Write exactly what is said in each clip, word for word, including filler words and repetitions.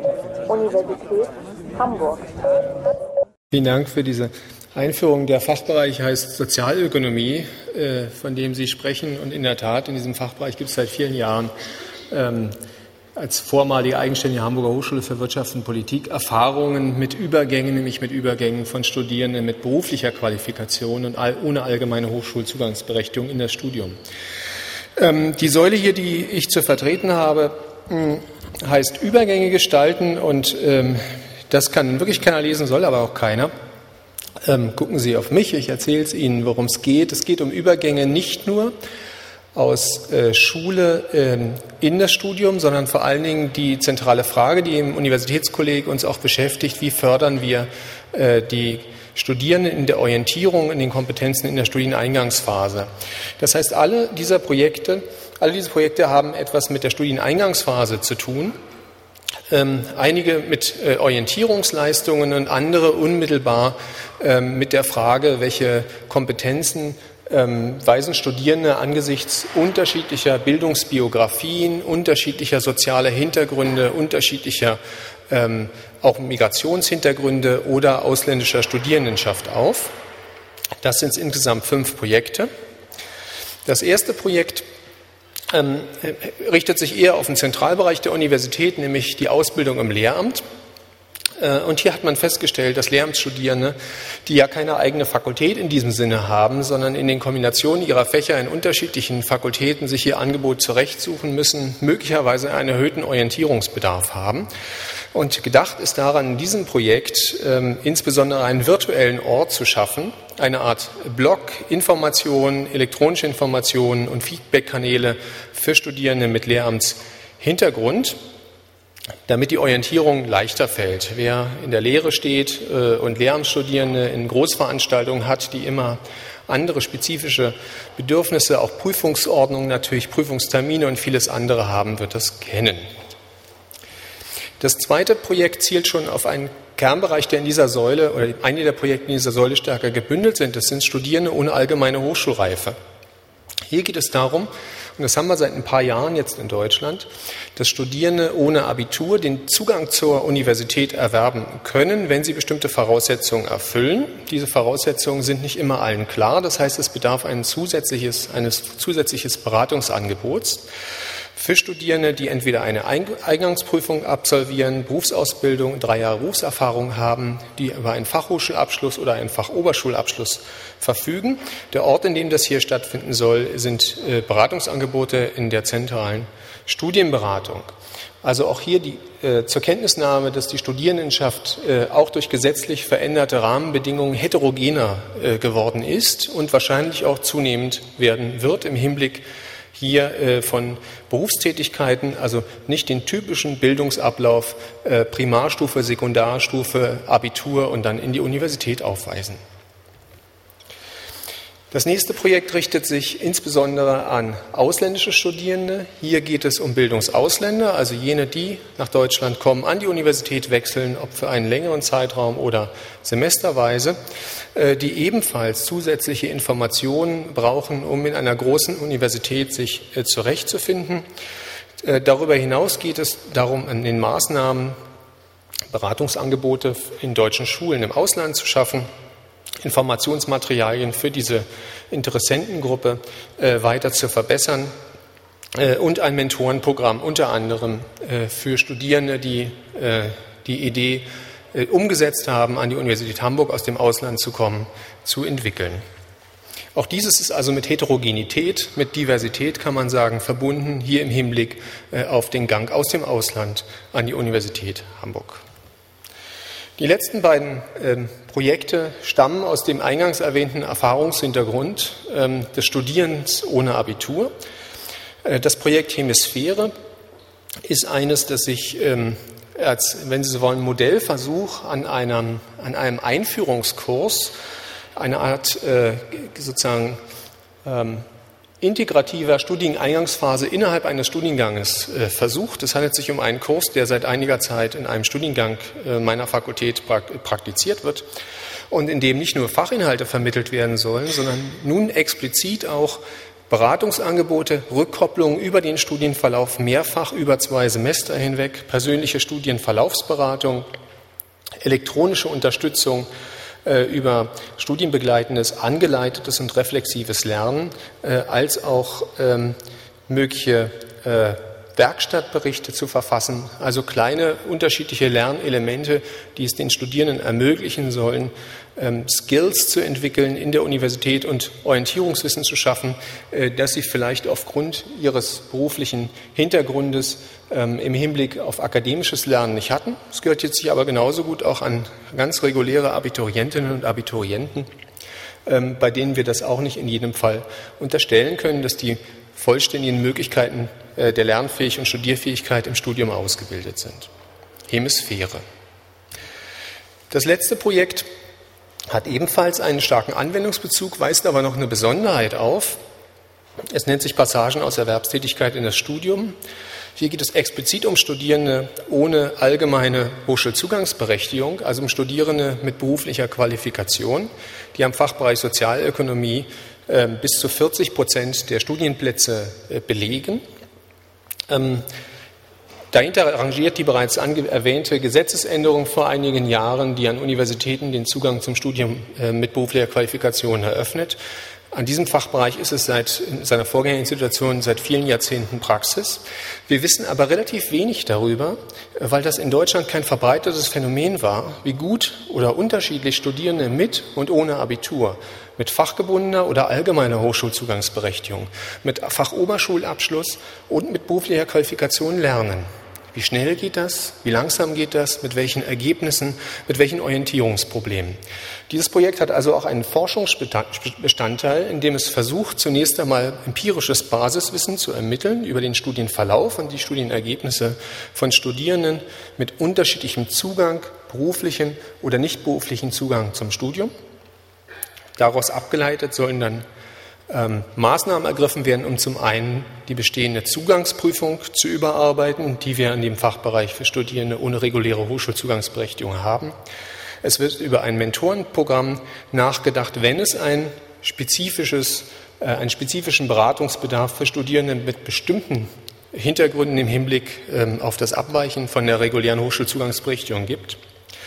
Universität Hamburg. Vielen Dank für diese Einführung. Der Fachbereich heißt Sozialökonomie, von dem Sie sprechen. Und in der Tat, in diesem Fachbereich gibt es seit vielen Jahren ähm, als vormalige eigenständige Hamburger Hochschule für Wirtschaft und Politik Erfahrungen mit Übergängen, nämlich mit Übergängen von Studierenden mit beruflicher Qualifikation und all, ohne allgemeine Hochschulzugangsberechtigung in das Studium. Ähm, die Säule hier, die ich zu vertreten habe, mh, heißt Übergänge gestalten, und ähm, das kann wirklich keiner lesen, soll aber auch keiner. Ähm, gucken Sie auf mich, ich erzähle es Ihnen, worum es geht. Es geht um Übergänge nicht nur aus äh, Schule ähm, in das Studium, sondern vor allen Dingen die zentrale Frage, die im Universitätskolleg uns auch beschäftigt: Wie fördern wir äh, die Studierenden in der Orientierung, in den Kompetenzen in der Studieneingangsphase? Das heißt, alle dieser Projekte, alle diese Projekte haben etwas mit der Studieneingangsphase zu tun. Ähm, einige mit äh, Orientierungsleistungen und andere unmittelbar ähm, mit der Frage, welche Kompetenzen ähm, weisen Studierende angesichts unterschiedlicher Bildungsbiografien, unterschiedlicher sozialer Hintergründe, unterschiedlicher ähm, auch Migrationshintergründe oder ausländischer Studierendenschaft auf. Das sind insgesamt fünf Projekte. Das erste Projekt ähm, richtet sich eher auf den Zentralbereich der Universität, nämlich die Ausbildung im Lehramt. Und hier hat man festgestellt, dass Lehramtsstudierende, die ja keine eigene Fakultät in diesem Sinne haben, sondern in den Kombinationen ihrer Fächer in unterschiedlichen Fakultäten sich ihr Angebot zurechtsuchen müssen, möglicherweise einen erhöhten Orientierungsbedarf haben. Und gedacht ist daran, in diesem Projekt ähm, insbesondere einen virtuellen Ort zu schaffen, eine Art Blog, Informationen, elektronische Informationen und Feedbackkanäle für Studierende mit Lehramtshintergrund, damit die Orientierung leichter fällt. Wer in der Lehre steht äh, und Lehramtsstudierende in Großveranstaltungen hat, die immer andere spezifische Bedürfnisse, auch Prüfungsordnungen natürlich, Prüfungstermine und vieles andere haben, wird das kennen. Das zweite Projekt zielt schon auf einen Kernbereich, der in dieser Säule, oder einige der Projekte in dieser Säule stärker gebündelt sind. Das sind Studierende ohne allgemeine Hochschulreife. Hier geht es darum, und das haben wir seit ein paar Jahren jetzt in Deutschland, dass Studierende ohne Abitur den Zugang zur Universität erwerben können, wenn sie bestimmte Voraussetzungen erfüllen. Diese Voraussetzungen sind nicht immer allen klar. Das heißt, es bedarf ein zusätzliches, eines zusätzliches Beratungsangebots für Studierende, die entweder eine Eingangsprüfung absolvieren, Berufsausbildung, drei Jahre Berufserfahrung haben, die über einen Fachhochschulabschluss oder einen Fachoberschulabschluss verfügen. Der Ort, in dem das hier stattfinden soll, sind Beratungsangebote in der zentralen Studienberatung. Also auch hier die äh, zur Kenntnisnahme, dass die Studierendenschaft äh, auch durch gesetzlich veränderte Rahmenbedingungen heterogener äh, geworden ist und wahrscheinlich auch zunehmend werden wird im Hinblick hier äh, von Berufstätigkeiten, also nicht den typischen Bildungsablauf äh, Primarstufe, Sekundarstufe, Abitur und dann in die Universität aufweisen. Das nächste Projekt richtet sich insbesondere an ausländische Studierende. Hier geht es um Bildungsausländer, also jene, die nach Deutschland kommen, an die Universität wechseln, ob für einen längeren Zeitraum oder semesterweise, die ebenfalls zusätzliche Informationen brauchen, um in einer großen Universität sich zurechtzufinden. Darüber hinaus geht es darum, an den Maßnahmen Beratungsangebote in deutschen Schulen im Ausland zu schaffen, Informationsmaterialien für diese Interessentengruppe äh, weiter zu verbessern äh, und ein Mentorenprogramm unter anderem äh, für Studierende, die äh, die Idee äh, umgesetzt haben, an die Universität Hamburg aus dem Ausland zu kommen, zu entwickeln. Auch dieses ist also mit Heterogenität, mit Diversität, kann man sagen, verbunden, hier im Hinblick äh, auf den Gang aus dem Ausland an die Universität Hamburg. Die letzten beiden ähm, Projekte stammen aus dem eingangs erwähnten Erfahrungshintergrund ähm, des Studierens ohne Abitur. Äh, das Projekt Hemisphäre ist eines, das sich ähm, als, wenn Sie so wollen, Modellversuch an einem, an einem Einführungskurs, eine Art äh, sozusagen ähm, integrativer Studieneingangsphase innerhalb eines Studienganges äh, versucht. Es handelt sich um einen Kurs, der seit einiger Zeit in einem Studiengang äh, meiner Fakultät prak- praktiziert wird und in dem nicht nur Fachinhalte vermittelt werden sollen, sondern nun explizit auch Beratungsangebote, Rückkopplung über den Studienverlauf mehrfach über zwei Semester hinweg, persönliche Studienverlaufsberatung, elektronische Unterstützung äh, über studienbegleitendes, angeleitetes und reflexives Lernen, äh, als auch ähm, mögliche äh, Werkstattberichte zu verfassen, also kleine unterschiedliche Lernelemente, die es den Studierenden ermöglichen sollen, ähm, Skills zu entwickeln in der Universität und Orientierungswissen zu schaffen, äh, das sie vielleicht aufgrund ihres beruflichen Hintergrundes ähm, im Hinblick auf akademisches Lernen nicht hatten. Es gehört jetzt sich aber genauso gut auch an ganz reguläre Abiturientinnen und Abiturienten, ähm, bei denen wir das auch nicht in jedem Fall unterstellen können, dass die vollständigen Möglichkeiten der Lernfähigkeit und Studierfähigkeit im Studium ausgebildet sind. Hemisphäre. Das letzte Projekt hat ebenfalls einen starken Anwendungsbezug, weist aber noch eine Besonderheit auf. Es nennt sich Passagen aus Erwerbstätigkeit in das Studium. Hier geht es explizit um Studierende ohne allgemeine Hochschulzugangsberechtigung, also um Studierende mit beruflicher Qualifikation, die am Fachbereich Sozialökonomie äh, bis zu vierzig Prozent der Studienplätze äh, belegen. Ähm, dahinter rangiert die bereits erwähnte Gesetzesänderung vor einigen Jahren, die an Universitäten den Zugang zum Studium äh, mit beruflicher Qualifikation eröffnet. An diesem Fachbereich ist es seit in seiner Vorgängersituation seit vielen Jahrzehnten Praxis. Wir wissen aber relativ wenig darüber, weil das in Deutschland kein verbreitetes Phänomen war, wie gut oder unterschiedlich Studierende mit und ohne Abitur, mit fachgebundener oder allgemeiner Hochschulzugangsberechtigung, mit Fachoberschulabschluss und mit beruflicher Qualifikation lernen. Wie schnell geht das? Wie langsam geht das? Mit welchen Ergebnissen? Mit welchen Orientierungsproblemen? Dieses Projekt hat also auch einen Forschungsbestandteil, in dem es versucht, zunächst einmal empirisches Basiswissen zu ermitteln über den Studienverlauf und die Studienergebnisse von Studierenden mit unterschiedlichem Zugang, beruflichen oder nicht beruflichen Zugang zum Studium. Daraus abgeleitet sollen dann Ähm, Maßnahmen ergriffen werden, um zum einen die bestehende Zugangsprüfung zu überarbeiten, die wir in dem Fachbereich für Studierende ohne reguläre Hochschulzugangsberechtigung haben. Es wird über ein Mentorenprogramm nachgedacht, wenn es ein spezifisches, äh, einen spezifischen Beratungsbedarf für Studierende mit bestimmten Hintergründen im Hinblick ähm, auf das Abweichen von der regulären Hochschulzugangsberechtigung gibt.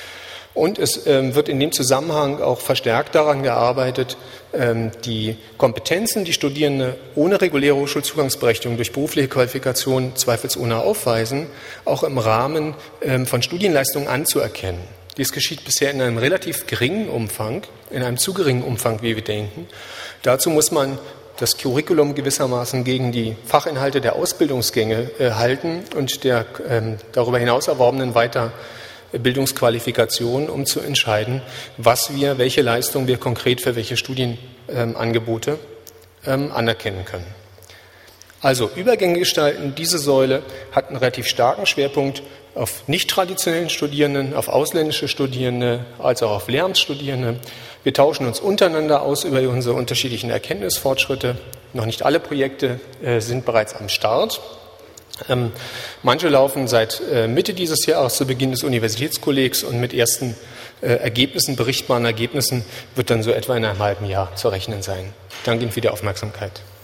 Und es ähm, wird in dem Zusammenhang auch verstärkt daran gearbeitet, ähm, die Kompetenzen, die Studierende ohne reguläre Hochschulzugangsberechtigung durch berufliche Qualifikation zweifelsohne aufweisen, auch im Rahmen ähm, von Studienleistungen anzuerkennen. Dies geschieht bisher in einem relativ geringen Umfang, in einem zu geringen Umfang, wie wir denken. Dazu muss man das Curriculum gewissermaßen gegen die Fachinhalte der Ausbildungsgänge äh, halten und der ähm, darüber hinaus erworbenen weiter Bildungsqualifikationen, um zu entscheiden, was wir, welche Leistungen wir konkret für welche Studienangebote ähm, anerkennen können. Also Übergänge gestalten, diese Säule hat einen relativ starken Schwerpunkt auf nicht traditionellen Studierenden, auf ausländische Studierende, als auch auf Lehramtsstudierende. Wir tauschen uns untereinander aus über unsere unterschiedlichen Erkenntnisfortschritte. Noch nicht alle Projekte äh, sind bereits am Start. Ähm, manche laufen seit äh, Mitte dieses Jahres zu Beginn des Universitätskollegs und mit ersten äh, Ergebnissen, berichtbaren Ergebnissen wird dann so etwa in einem halben Jahr zu rechnen sein. Ich danke Ihnen für die Aufmerksamkeit.